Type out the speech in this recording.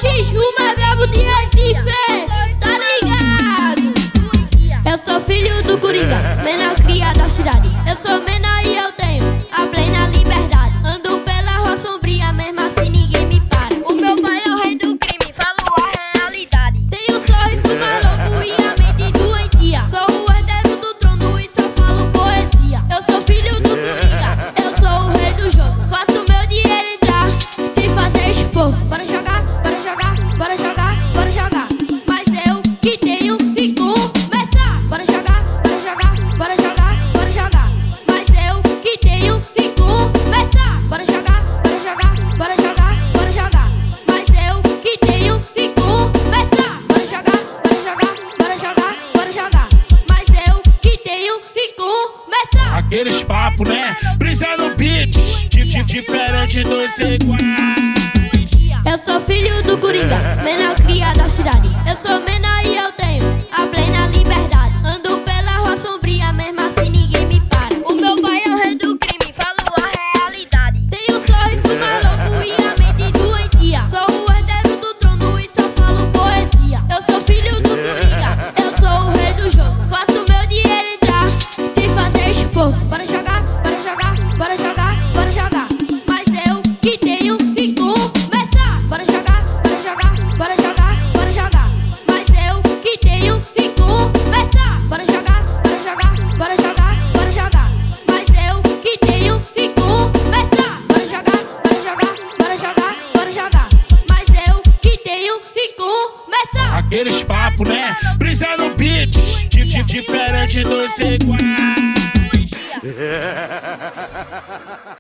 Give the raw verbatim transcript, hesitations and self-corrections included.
X, o mais brabo de Recife, tá ligado? Eu sou filho do Coringa, menor cria da cidade. Eu sou menor e eu tenho a plena liberdade. Ando pela rua sombria, mesmo assim ninguém me para. O meu pai é o rei do crime, falo a realidade. Tenho um sorriso maluco e a mente doentia. Sou o herdeiro do trono e só falo poesia. Eu sou filho do Coringa, eu sou o rei do jogo. Faço meu dinheiro entrar, sem fazer esforço. Bora jogar, bora jogar, bora jogar, bora jogar. Mas eu que tenho que começar. Bora jogar, bora jogar, bora jogar, bora jogar. Mas eu que tenho que começar. Bora jogar, bora jogar, bora jogar, bora jogar. Mas eu que tenho que começar. Bora jogar, bora jogar, bora jogar, bora jogar. Mas eu que tenho que começar. Aqueles papos, né? Brisa no beat, dif- diferente dos iguais. Eu sou filho do Coringa, menor cria da cidade. Eu sou menor e eu tenho a plena liberdade. Ando pela rua sombria, mesmo assim ninguém me para. O meu pai é o rei do crime, falo a realidade. Tenho um sorriso maluco e a mente doentia. Sou o herdeiro do trono e só falo poesia. Eu sou filho do Coringa, eu sou o rei do jogo. Faço meu dinheiro entrar, sem fazer esforço. Bora jogar, bora jogar, bora jogar, bora jogar. Mas eu que tenho que começar. Bora jogar, bora jogar, bora jogar, bora jogar. Mas eu que tenho que começar. Bora jogar, bora jogar, bora jogar, bora jogar. Mas eu que tenho que começar. Bora jogar, bora jogar, bora jogar, bora jogar. Mas eu que tenho que começar. Aqueles papos, né? Brisa no beat, dif- diferente dos iguais.